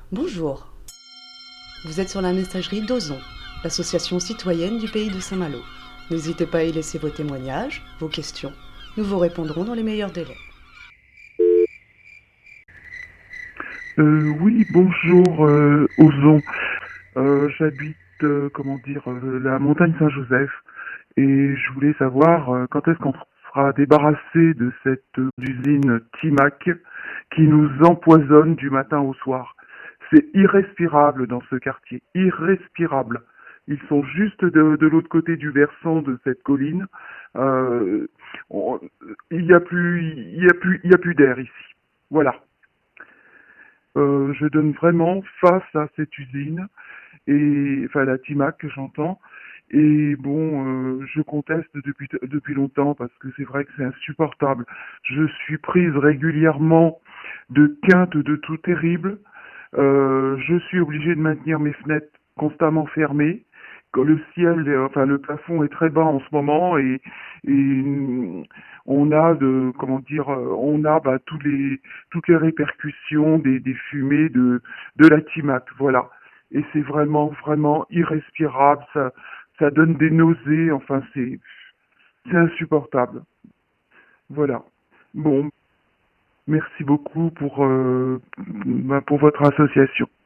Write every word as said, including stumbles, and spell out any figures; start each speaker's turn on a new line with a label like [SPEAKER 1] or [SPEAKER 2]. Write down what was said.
[SPEAKER 1] Bonjour, vous êtes sur la messagerie d'Ozon, l'association citoyenne du pays de Saint-Malo. N'hésitez pas à y laisser vos témoignages, vos questions. Nous vous répondrons dans les meilleurs délais.
[SPEAKER 2] Euh, oui, bonjour, euh, Ozon. Euh, j'habite, euh, comment dire, euh, la montagne Saint-Joseph et je voulais savoir euh, quand est-ce qu'on sera débarrassé de cette euh, usine Timac qui nous empoisonne du matin au soir. C'est irrespirable dans ce quartier, irrespirable. Ils sont juste de, de l'autre côté du versant de cette colline. Euh, on- il n'y a plus, il y a plus, il y a plus d'air ici. Voilà. Euh, je donne vraiment face à cette usine et enfin la Timac que j'entends. Et bon, euh, je conteste depuis depuis longtemps parce que c'est vrai que c'est insupportable. Je suis prise régulièrement de quintes de tout terrible. Euh, je suis obligée de maintenir mes fenêtres constamment fermées. Quand le ciel, euh, enfin le plafond est très bas en ce moment et, et mm, on a de, comment dire, euh, on a bah, tous les, toutes les répercussions des, des fumées de, de la Timac, voilà. Et c'est vraiment, vraiment irrespirable. Ça, ça donne des nausées. Enfin, c'est, c'est insupportable. Voilà. Bon, merci beaucoup pour, euh, bah, pour votre association.